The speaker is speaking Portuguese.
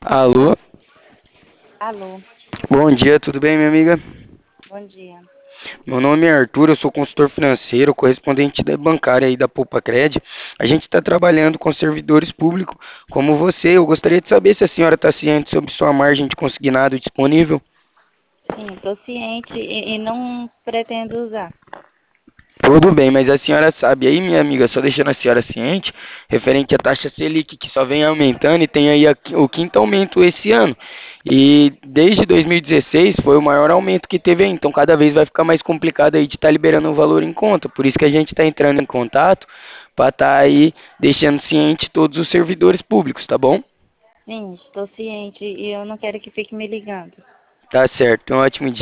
Alô, Alô, bom dia, tudo bem, minha amiga? bom dia. Meu nome é Arthur, eu sou consultor financeiro, correspondente da bancária aí da Poupa Cred. A gente está trabalhando com servidores públicos como você. Eu gostaria de saber se a senhora está ciente sobre sua margem de consignado disponível. Sim, estou ciente e não pretendo usar. Tudo bem, mas a senhora sabe aí, minha amiga, só deixando a senhora ciente, referente à taxa Selic, que só vem aumentando e tem aí o quinto aumento esse ano. E desde 2016 foi o maior aumento que teve aí, então cada vez vai ficar mais complicado aí de estar liberando o valor em conta. Por isso que a gente está entrando em contato para estar aí deixando ciente todos os servidores públicos, tá bom? Sim, estou ciente e eu não quero que fique me ligando. Tá certo, um ótimo dia.